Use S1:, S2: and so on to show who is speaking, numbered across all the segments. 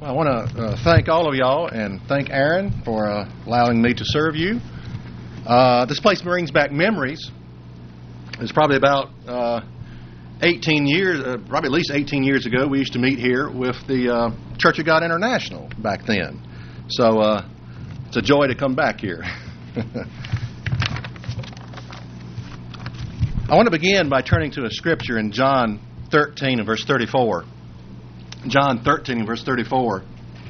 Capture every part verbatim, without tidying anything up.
S1: I want to uh, thank all of y'all and thank Aaron for uh, allowing me to serve you. Uh, this place brings back memories. It's probably about uh, eighteen years, uh, probably at least eighteen years ago, we used to meet here with the uh, Church of God International back then. So uh, it's a joy to come back here. I want to begin by turning to a scripture in John thirteen and verse thirty-four. John thirteen and verse thirty-four.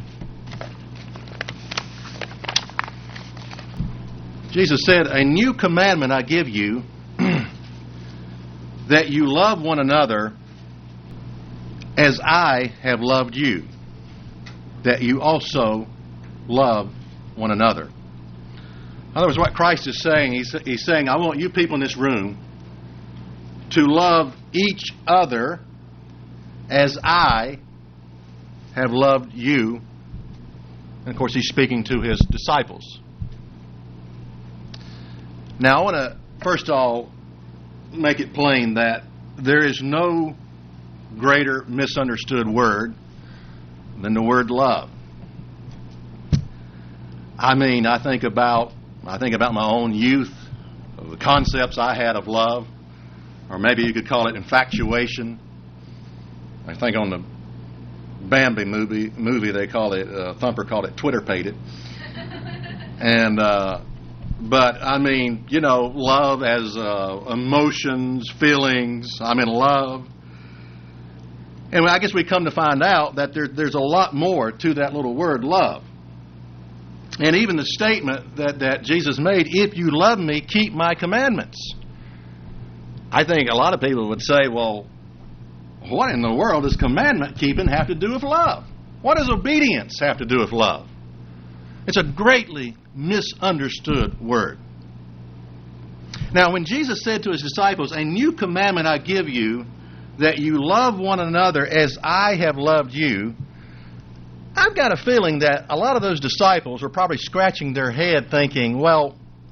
S1: Jesus said, "A new commandment I give you, that you love one another as I have loved you, that you also love one another." In other words, what Christ is saying, he's, he's saying, I want you people in this room to love each other as I have loved you. And of course, he's speaking to his disciples. Now, I want to first of all make it plain that there is no greater misunderstood word than the word love. I mean, I think about I think about my own youth, of the concepts I had of love, or maybe you could call it infatuation. I think on the Bambi movie, movie they call it, uh, Thumper called it Twitter pated. And, uh, but I mean, you know, love as uh, emotions, feelings, I'm in love. And I guess we come to find out that there, there's a lot more to that little word, love. And even the statement that, that Jesus made, if you love me, keep my commandments. I think a lot of people would say, well, what in the world does commandment keeping have to do with love? What does obedience have to do with love? It's a greatly misunderstood word. Now, when Jesus said to his disciples, "A new commandment I give you, that you love one another as I have loved you," I've got a feeling that a lot of those disciples were probably scratching their head thinking, well,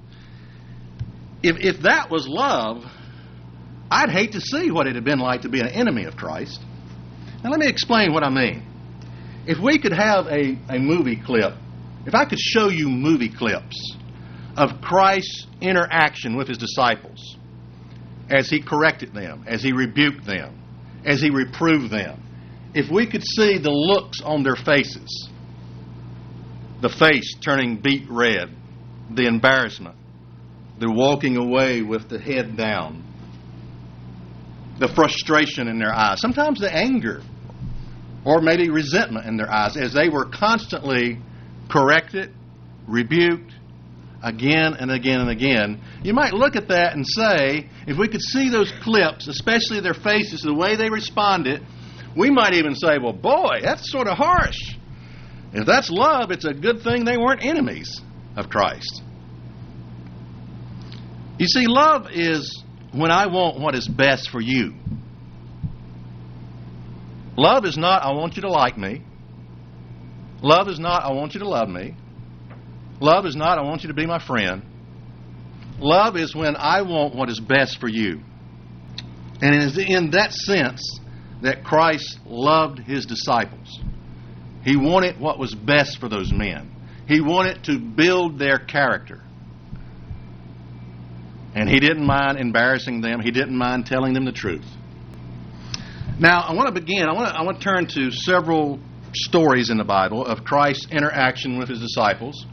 S1: if, if that was love, I'd hate to see what it had been like to be an enemy of Christ. Now let me explain what I mean. If we could have a, a movie clip, if I could show you movie clips of Christ's interaction with his disciples as he corrected them, as he rebuked them, as he reproved them, if we could see the looks on their faces, the face turning beet red, the embarrassment, the walking away with the head down, the frustration in their eyes, sometimes the anger, or maybe resentment in their eyes as they were constantly corrected, rebuked, again and again and again. You might look at that and say, if we could see those clips, especially their faces, the way they responded, we might even say, well, boy, that's sort of harsh. If that's love, it's a good thing they weren't enemies of Christ. You see, love is when I want what is best for you. Love is not, I want you to like me. Love is not, I want you to love me. Love is not, I want you to be my friend. Love is when I want what is best for you. And it is in that sense that Christ loved his disciples. He wanted what was best for those men. He wanted to build their character. And he didn't mind embarrassing them. He didn't mind telling them the truth. Now, I want to begin. I want to, I want to turn to several stories in the Bible of Christ's interaction with his disciples.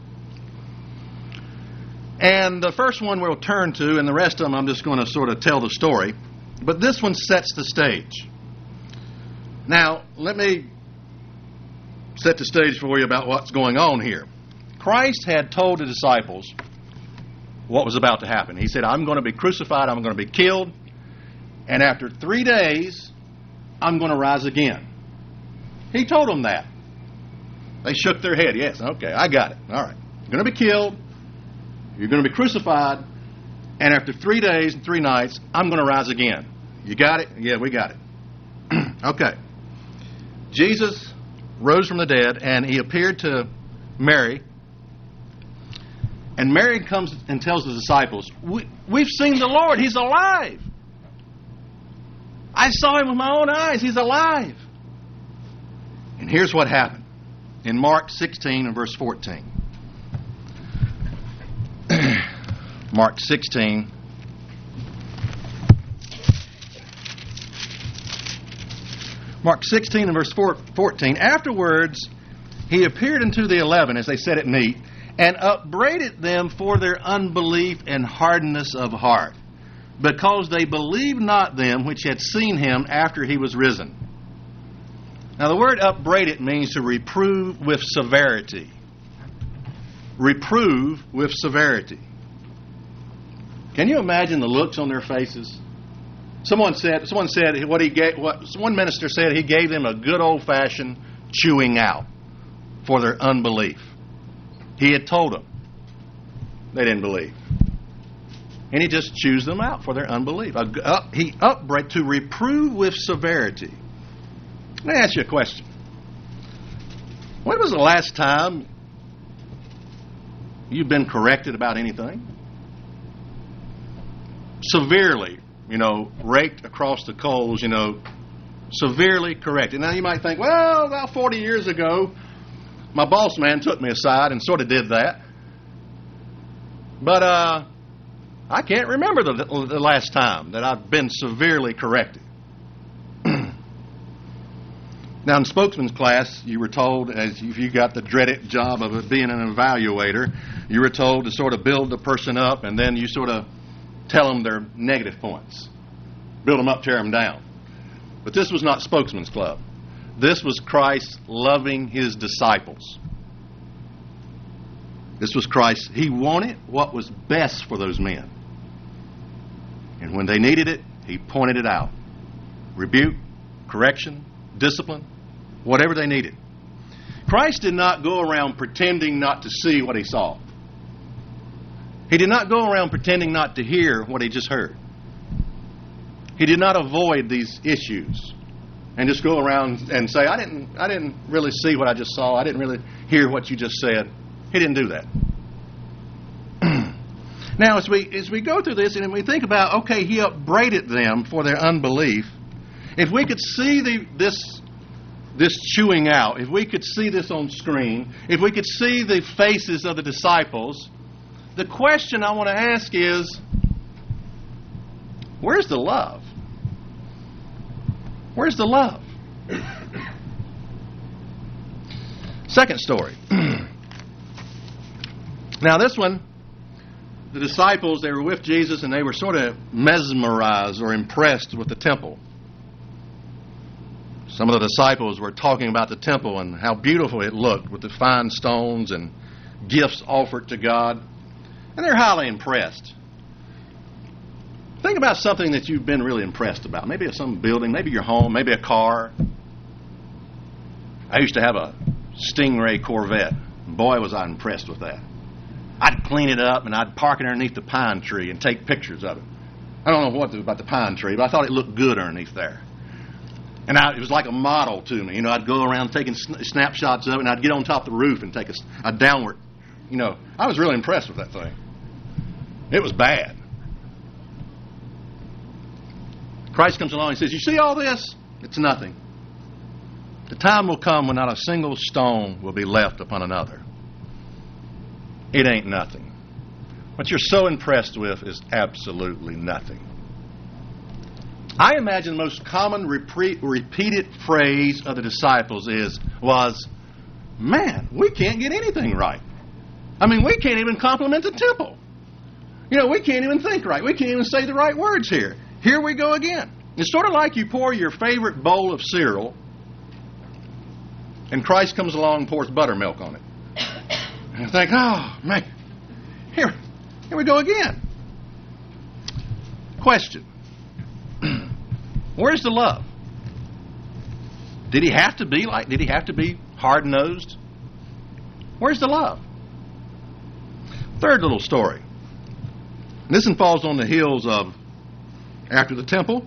S1: And the first one we'll turn to, and the rest of them I'm just going to sort of tell the story. But this one sets the stage. Now, let me set the stage for you about what's going on here. Christ had told the disciples what was about to happen. He said, I'm going to be crucified, I'm going to be killed, and after three days, I'm going to rise again. He told them that. They shook their head. Yes, okay, I got it. All right. You're going to be killed, you're going to be crucified, and after three days and three nights, I'm going to rise again. You got it? Yeah, we got it. Okay. Jesus rose from the dead, and he appeared to Mary. And Mary comes and tells the disciples, we, we've seen the Lord. He's alive. I saw him with my own eyes. He's alive. And here's what happened. in Mark sixteen and verse fourteen. Mark sixteen. Mark sixteen and verse fourteen. Afterwards, he appeared unto the eleven as they sat at meat, and upbraided them for their unbelief and hardness of heart, because they believed not them which had seen him after he was risen. Now the word upbraided means to reprove with severity. Reprove with severity. Can you imagine the looks on their faces? Someone said, someone said what he gave, what one minister said, he gave them a good old-fashioned chewing out for their unbelief. He had told them. They didn't believe. And he just chews them out for their unbelief. He upbraided to reprove with severity. Let me ask you a question. When was the last time you've been corrected about anything? Severely, you know, raked across the coals, you know, severely corrected. Now you might think, well, about forty years ago, my boss man took me aside and sort of did that. But uh, I can't remember the, the last time that I've been severely corrected. Now, in spokesman's class, you were told, as if you got the dreaded job of being an evaluator, you were told to sort of build the person up, and then you sort of tell them their negative points. Build them up, tear them down. But this was not spokesman's club. This was Christ loving his disciples. This was Christ. He wanted what was best for those men. And when they needed it, he pointed it out. Rebuke, correction, discipline, whatever they needed. Christ did not go around pretending not to see what he saw. He did not go around pretending not to hear what he just heard. He did not avoid these issues and just go around and say, I didn't I didn't really see what I just saw. I didn't really hear what you just said. He didn't do that. Now, as we as we go through this and we think about, okay, he upbraided them for their unbelief. If we could see the, this this chewing out, if we could see this on screen, if we could see the faces of the disciples, the question I want to ask is, where's the love? Where's the love? Second story. Now this one, the disciples, they were with Jesus and they were sort of mesmerized or impressed with the temple. Some of the disciples were talking about the temple and how beautiful it looked with the fine stones and gifts offered to God. And they're highly impressed. Think about something that you've been really impressed about. Maybe it's some building, maybe your home, maybe a car. I used to have a Stingray Corvette. Boy, was I impressed with that. I'd clean it up and I'd park it underneath the pine tree and take pictures of it. I don't know what about the pine tree, but I thought it looked good underneath there. And I, it was like a model to me. You know, I'd go around taking sn- snapshots of it, and I'd get on top of the roof and take a, a downward. You know, I was really impressed with that thing. It was bad. Christ comes along and says, you see all this? It's nothing. The time will come when not a single stone will be left upon another. It ain't nothing. What you're so impressed with is absolutely nothing. I imagine the most common repre- repeated phrase of the disciples is, was, man, we can't get anything right. I mean, we can't even compliment the temple. You know, we can't even think right. We can't even say the right words here. Here we go again. It's sort of like you pour your favorite bowl of cereal and Christ comes along and pours buttermilk on it. And you think, oh, man, here, here we go again. Question. Where's the love? Did he have to be like, did he have to be hard-nosed? Where's the love? Third little story. This one falls on the heels of after the temple.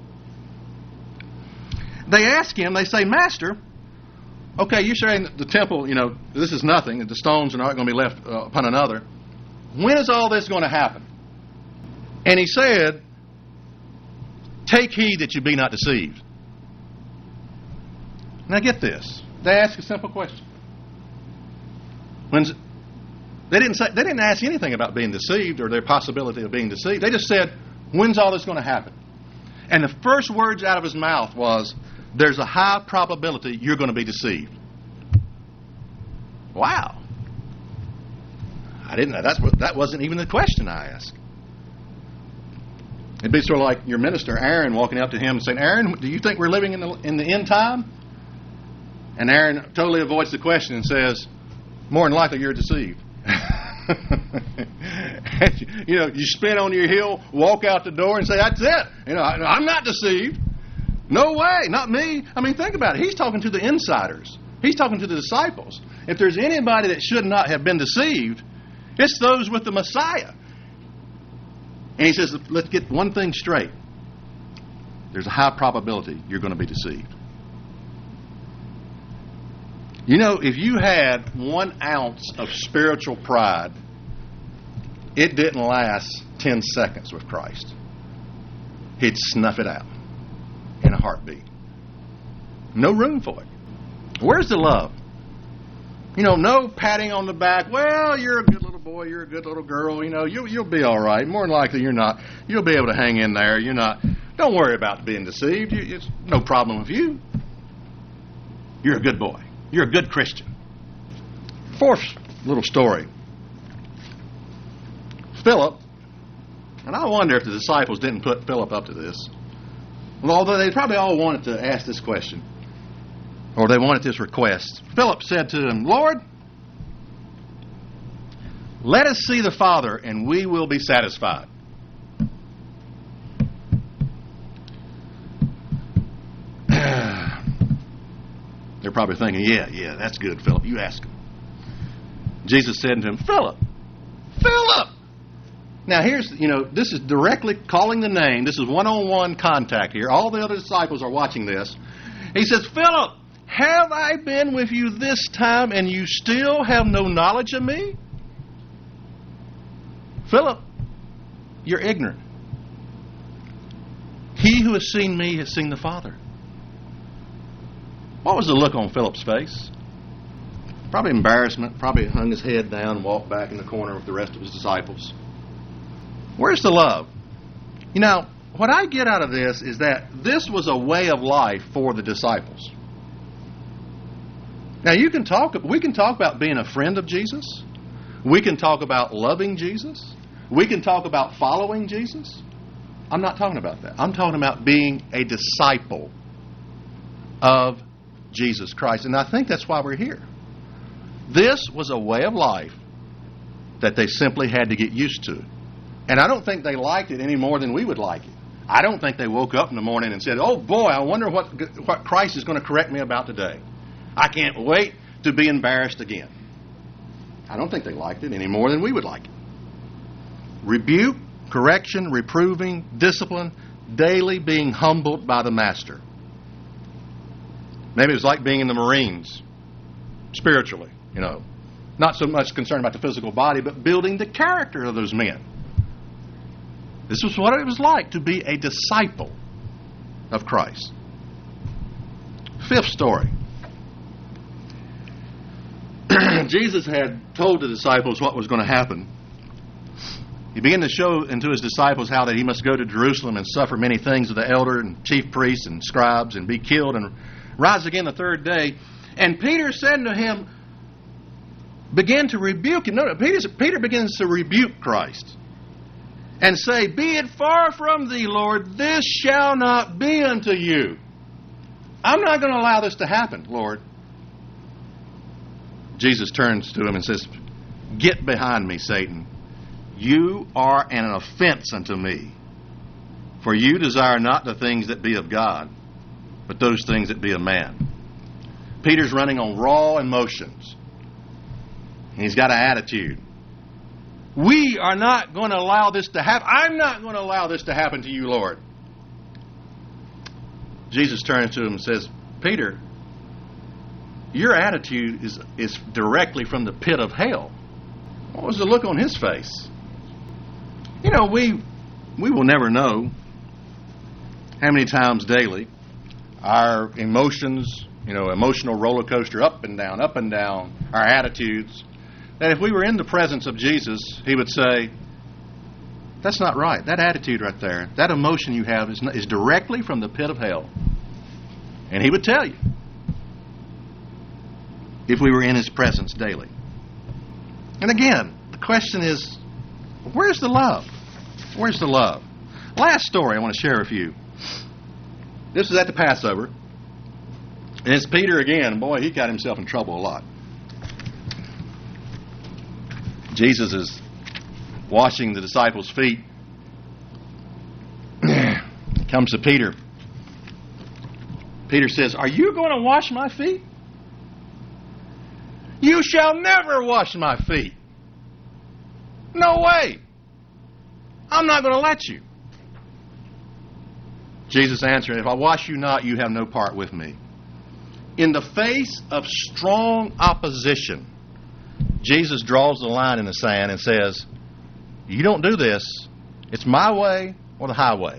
S1: They ask him, they say, Master, okay, you're saying the temple, you know, this is nothing, and the stones are not going to be left uh, upon another. When is all this going to happen? And he said, take heed that you be not deceived. Now get this. They ask a simple question. When they didn't say, they didn't ask anything about being deceived or their possibility of being deceived. They just said, when's all this going to happen? And the first words out of his mouth was, there's a high probability you're going to be deceived. Wow. I didn't know. That's what, that wasn't even the question I asked. It'd be sort of like your minister, Aaron, walking up to him and saying, Aaron, do you think we're living in the, in the end time? And Aaron totally avoids the question and says, more than likely you're deceived. You know, you spin on your heel, walk out the door and say, that's it. You know, I'm not deceived. No way, not me. I mean, think about it. He's talking to the insiders. He's talking to the disciples. If there's anybody that should not have been deceived, it's those with the Messiah. And he says, let's get one thing straight. There's a high probability you're going to be deceived. You know, if you had one ounce of spiritual pride, it didn't last ten seconds with Christ. He'd snuff it out in a heartbeat. No room for it. Where's the love? You know, no patting on the back. Well, you're a good little boy. You're a good little girl. You know, you'll, you'll be all right. More than likely, you're not. You'll be able to hang in there. You're not. Don't worry about being deceived. You, it's no problem with you. You're a good boy. You're a good Christian. Fourth little story. Philip, and I wonder if the disciples didn't put Philip up to this. Well, although they probably all wanted to ask this question, or they wanted this request. Philip said to him, Lord, let us see the Father, and we will be satisfied. They're probably thinking, yeah, yeah, that's good, Philip. You ask him. Jesus said to him, Philip, Philip. Now here's, you know, this is directly calling the name. This is one-on-one contact here. All the other disciples are watching this. He says, Philip, have I been with you this time and you still have no knowledge of me? Philip, you're ignorant. He who has seen me has seen the Father. What was the look on Philip's face? Probably embarrassment. Probably hung his head down and walked back in the corner with the rest of his disciples. Where's the love? You know, what I get out of this is that this was a way of life for the disciples. Now, you can talk, we can talk about being a friend of Jesus. We can talk about loving Jesus. We can talk about following Jesus. I'm not talking about that. I'm talking about being a disciple of Jesus Christ. And I think that's why we're here. This was a way of life that they simply had to get used to. And I don't think they liked it any more than we would like it. I don't think they woke up in the morning and said, oh boy, I wonder what, what Christ is going to correct me about today. I can't wait to be embarrassed again. I don't think they liked it any more than we would like it. Rebuke, correction, reproving, discipline, daily being humbled by the Master. Maybe it was like being in the Marines, spiritually, you know. Not so much concerned about the physical body, but building the character of those men. This was what it was like to be a disciple of Christ. Fifth story. Jesus had told the disciples what was going to happen. He began to show unto his disciples how that he must go to Jerusalem and suffer many things of the elder and chief priests and scribes and be killed and rise again the third day. And Peter said to him, began to rebuke him. No, Peter, Peter begins to rebuke Christ and say, be it far from thee, Lord, this shall not be unto you. I'm not going to allow this to happen, Lord. Jesus turns to him and says, get behind me, Satan. You are an offense unto me. For you desire not the things that be of God, but those things that be of man. Peter's running on raw emotions. He's got an attitude. We are not going to allow this to happen. I'm not going to allow this to happen to you, Lord. Jesus turns to him and says, Peter, your attitude is, is directly from the pit of hell. What was the look on his face? You know, we we will never know how many times daily our emotions, you know, emotional roller coaster up and down, up and down, our attitudes that if we were in the presence of Jesus, He would say, that's not right. That attitude right there, that emotion you have is, is directly from the pit of hell. And He would tell you if we were in His presence daily. And again, the question is, where's the love? Where's the love? Last story I want to share with you. This is at the Passover. And it's Peter again. Boy, he got himself in trouble a lot. Jesus is washing the disciples' feet. Comes to Peter. Peter says, are you going to wash my feet? You shall never wash my feet. No way. I'm not going to let you. Jesus answered, if I wash you not, you have no part with me. In the face of strong opposition, Jesus draws the line in the sand and says, you don't do this. It's my way or the highway.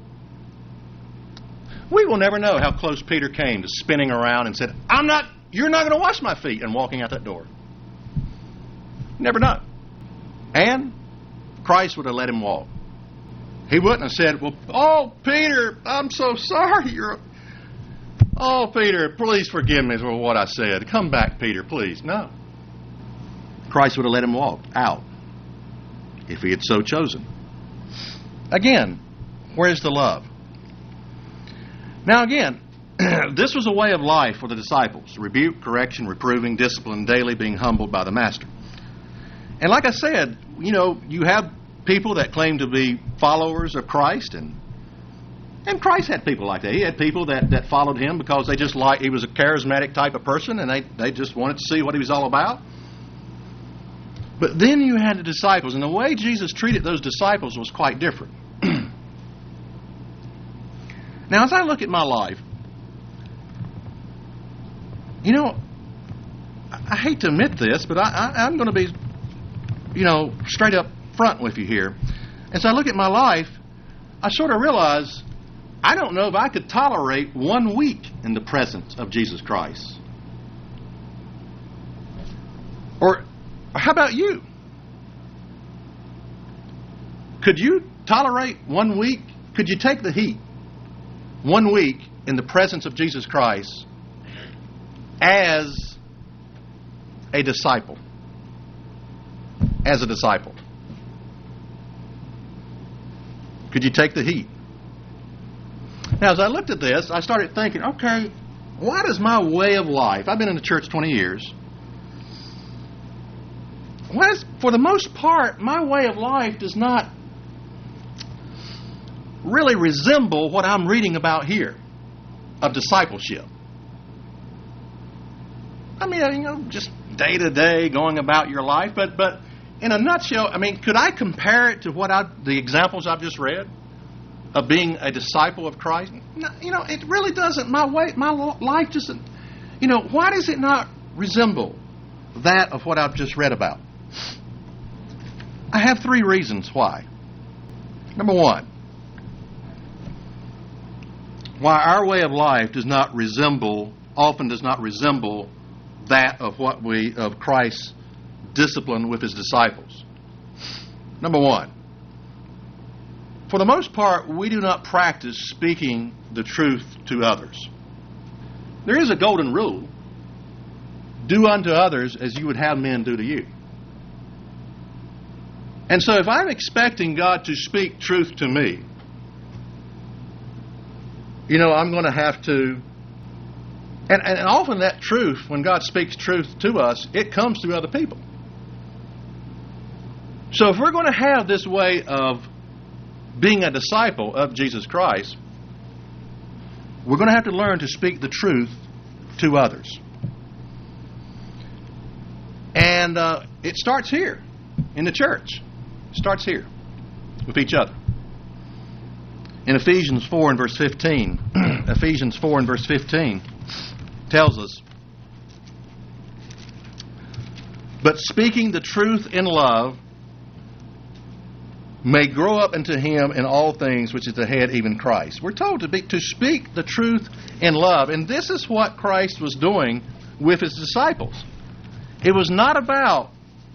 S1: We will never know how close Peter came to spinning around and said, I'm not, you're not going to wash my feet, and walking out that door. Never know. And Christ would have let him walk. He wouldn't have said, well, oh, Peter, I'm so sorry. You're, oh, Peter, please forgive me for what I said. Come back, Peter, please. No. Christ would have let him walk out if he had so chosen. Again, where's the love? Now again, this was a way of life for the disciples. Rebuke, correction, reproving, discipline, daily being humbled by the Master. And like I said, you know, you have people that claim to be followers of Christ, and and Christ had people like that. He had people that, that followed him because they just like, he was a charismatic type of person, and they, they just wanted to see what he was all about. But then you had the disciples, and the way Jesus treated those disciples was quite different. Now, as I look at my life, you know, I, I hate to admit this, but I, I, I'm going to be, you know, straight up front with you here. As I look at my life, I sort of realize I don't know if I could tolerate one week in the presence of Jesus Christ. Or how about you? Could you tolerate one week? Could you take the heat one week in the presence of Jesus Christ as a disciple? As a disciple. Could you take the heat? Now, as I looked at this, I started thinking, okay, why does my way of life, I've been in the church twenty years, why is, for the most part, my way of life does not really resemble what I'm reading about here of discipleship. I mean, you know, just day to day going about your life, but but in a nutshell, I mean, could I compare it to what I the examples I've just read of being a disciple of Christ? No, you know, it really doesn't. My way, my life doesn't. You know, why does it not resemble that of what I've just read about? I have three reasons why. Number one, why our way of life does not resemble, often does not resemble that of what we, of Christ's discipline with his disciples. Number one, for the most part, we do not practice speaking the truth to others. There is a golden rule. Do unto others as you would have men do to you. And so if I'm expecting God to speak truth to me, you know, I'm going to have to, and, and often that truth, when God speaks truth to us, it comes through other people. So if we're going to have this way of being a disciple of Jesus Christ, we're going to have to learn to speak the truth to others. And uh, it starts here in the church. It starts here with each other. In Ephesians four and verse fifteen, Ephesians four and verse fifteen tells us, but speaking the truth in love may grow up into him in all things, which is the head, even Christ. We're told to be to speak the truth in love, and this is what Christ was doing with his disciples. It was not about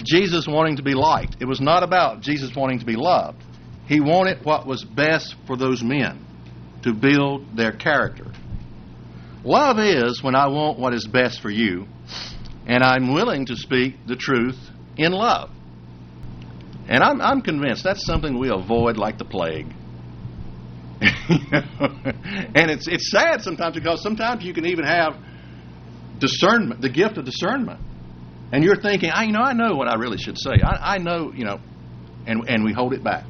S1: Jesus wanting to be liked. It was not about Jesus wanting to be loved. He wanted what was best for those men to build their character. Love is when I want what is best for you, and I'm willing to speak the truth in love. And I'm, I'm convinced that's something we avoid like the plague. And it's it's sad sometimes, because sometimes you can even have discernment, the gift of discernment, and you're thinking, I you know I know what I really should say. I, I know, you know, and and we hold it back.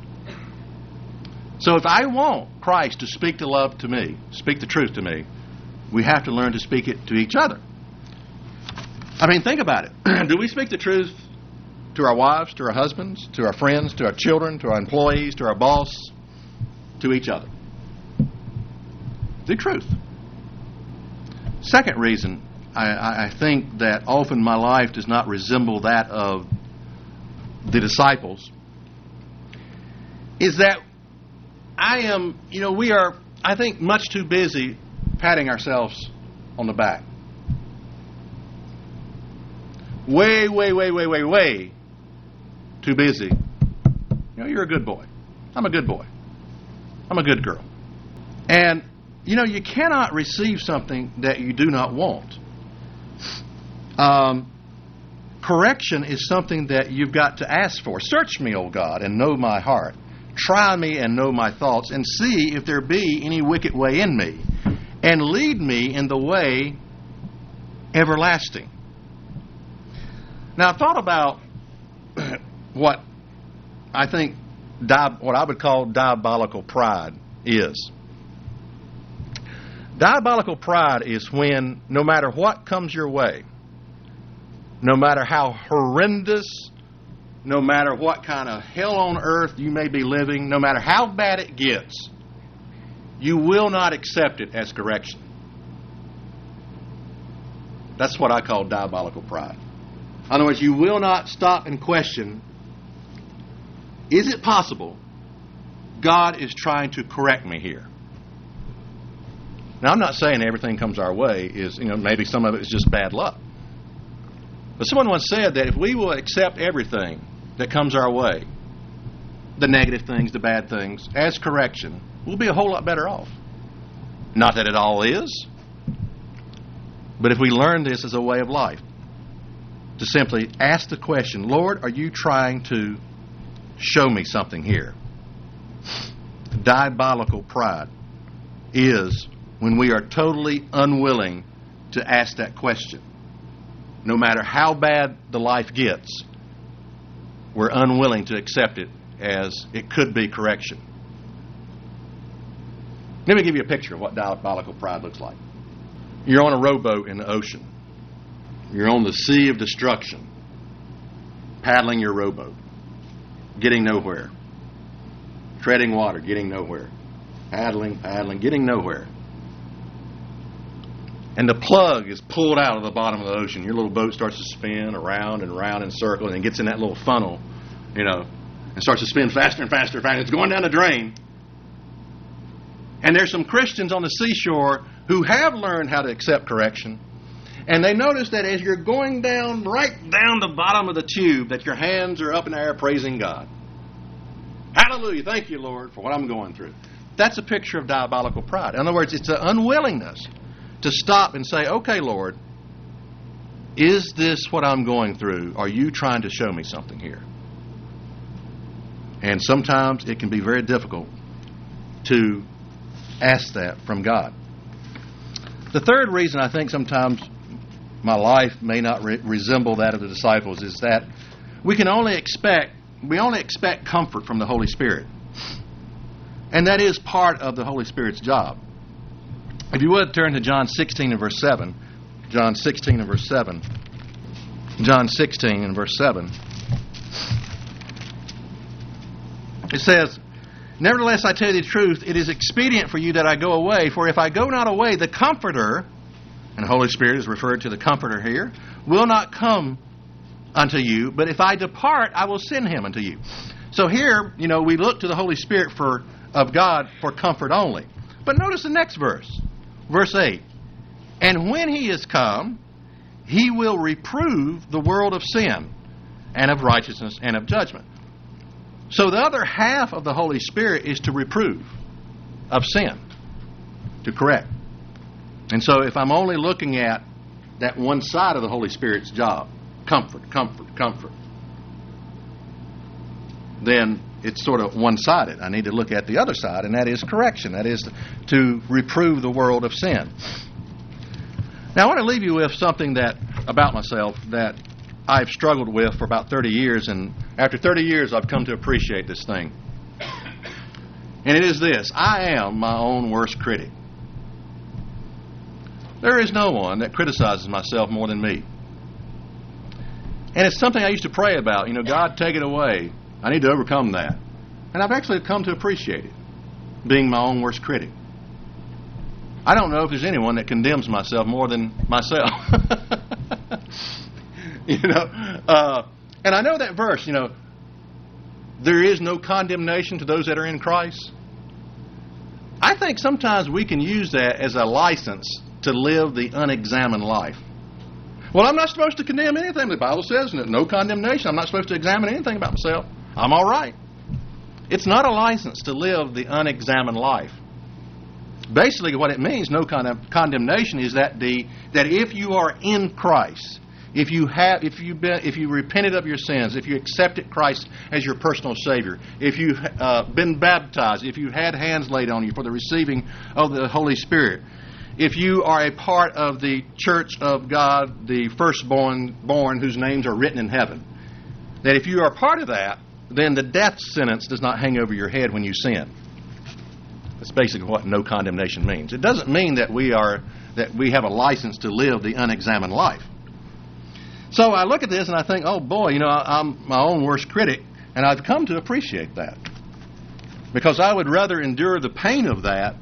S1: So if I want Christ to speak the love to me, speak the truth to me, we have to learn to speak it to each other. I mean, think about it. Do we speak the truth to our wives, to our husbands, to our friends, to our children, to our employees, to our boss, to each other? The truth. Second reason I, I think that often my life does not resemble that of the disciples is that I am, you know, we are, I think, much too busy patting ourselves on the back. Way, way, way, way, way, way too busy. You know, you're a good boy. I'm a good boy. I'm a good girl. And, you know, you cannot receive something that you do not want. Um, correction is something that you've got to ask for. Search me, O God, and know my heart. Try me and know my thoughts, and see if there be any wicked way in me, and lead me in the way everlasting. Now, I've thought about what I think di- what I would call diabolical pride is. Diabolical pride is when no matter what comes your way, no matter how horrendous, no matter what kind of hell on earth you may be living, no matter how bad it gets, you will not accept it as correction. That's what I call diabolical pride. In other words, you will not stop and question, is it possible God is trying to correct me here? Now, I'm not saying everything comes our way is, you know, maybe some of it is just bad luck. But someone once said that if we will accept everything that comes our way, the negative things, the bad things, as correction, we'll be a whole lot better off. Not that it all is, but if we learn this as a way of life, to simply ask the question, Lord, are you trying to show me something here? Diabolical pride is when we are totally unwilling to ask that question. No matter how bad the life gets, we're unwilling to accept it as it could be correction. Let me give you a picture of what diabolical pride looks like. You're on a rowboat in the ocean. You're on the sea of destruction, paddling your rowboat, getting nowhere. Treading water, getting nowhere. Paddling, paddling, getting nowhere. And the plug is pulled out of the bottom of the ocean. Your little boat starts to spin around and around in circles, and it gets in that little funnel, you know, and starts to spin faster and faster and faster. It's going down the drain. And there's some Christians on the seashore who have learned how to accept correction. And they notice that as you're going down, right down the bottom of the tube, that your hands are up in the air praising God. Hallelujah. Thank you, Lord, for what I'm going through. That's a picture of diabolical pride. In other words, it's an unwillingness to stop and say, okay, Lord, is this what I'm going through? Are you trying to show me something here? And sometimes it can be very difficult to ask that from God. The third reason I think sometimes my life may not re- resemble that of the disciples is that we can only expect, we only expect comfort from the Holy Spirit. And that is part of the Holy Spirit's job. If you would, turn to John sixteen and verse seven. John sixteen and verse seven. John sixteen and verse seven. It says, nevertheless, I tell you the truth, it is expedient for you that I go away, for if I go not away, the Comforter, and the Holy Spirit is referred to the Comforter here, will not come unto you, but if I depart, I will send him unto you. So here, you know, we look to the Holy Spirit for of God for comfort only. But notice the next verse, verse eight. And when he is come, he will reprove the world of sin, and of righteousness and of judgment. So the other half of the Holy Spirit is to reprove of sin, to correct. And so if I'm only looking at that one side of the Holy Spirit's job, comfort, comfort, comfort, then it's sort of one-sided. I need to look at the other side, and that is correction. That is to reprove the world of sin. Now I want to leave you with something that about myself that I've struggled with for about thirty years, and after thirty years I've come to appreciate this thing. And it is this: I am my own worst critic. There is no one that criticizes myself more than me. And it's something I used to pray about. You know, God, take it away. I need to overcome that. And I've actually come to appreciate it, being my own worst critic. I don't know if there's anyone that condemns myself more than myself. you know, uh, and I know that verse, you know, there is no condemnation to those that are in Christ. I think sometimes we can use that as a license to live the unexamined life. Well, I'm not supposed to condemn anything. The Bible says no condemnation. I'm not supposed to examine anything about myself. I'm all right. It's not a license to live the unexamined life. Basically, what it means, no kind of condemnation, is that the that if you are in Christ, if you have, if you been, if you repented of your sins, if you accepted Christ as your personal Savior, if you've uh, been baptized, if you had hands laid on you for the receiving of the Holy Spirit, if you are a part of the church of God, the firstborn born whose names are written in heaven, that if you are part of that, then the death sentence does not hang over your head when you sin. That's basically what no condemnation means. It doesn't mean that we are that we have a license to live the unexamined life. So I look at this and I think, oh boy, you know, I'm my own worst critic, and I've come to appreciate that. Because I would rather endure the pain of that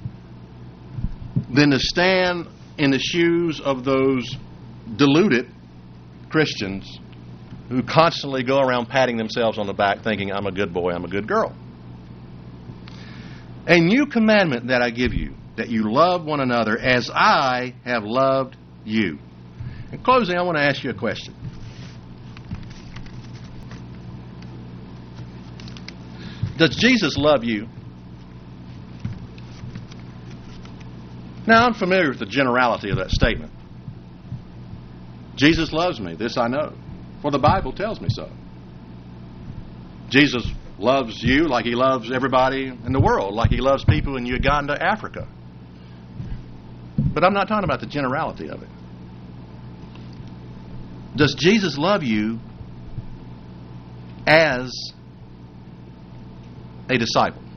S1: than to stand in the shoes of those deluded Christians who constantly go around patting themselves on the back thinking, I'm a good boy, I'm a good girl. A new commandment that I give you, that you love one another as I have loved you. In closing, I want to ask you a question. Does Jesus love you? Now, I'm familiar with the generality of that statement. Jesus loves me. This I know, for the Bible tells me so. Jesus loves you like he loves everybody in the world, like he loves people in Uganda, Africa. But I'm not talking about the generality of it. Does Jesus love you as a disciple?